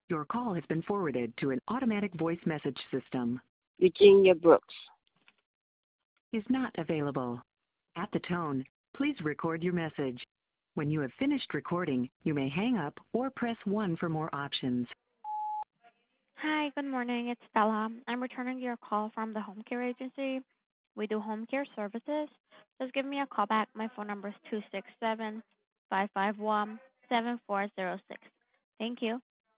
Your call has been forwarded to an automatic voice message system. Virginia Brooks. Is not available. At the tone, please record your message. When you have finished recording, you may hang up or press 1 for more options. Hi, good morning. It's Stella. I'm returning your call from the home care agency. We do home care services. Just give me a call back. My phone number is 267-551-7406. Thank you.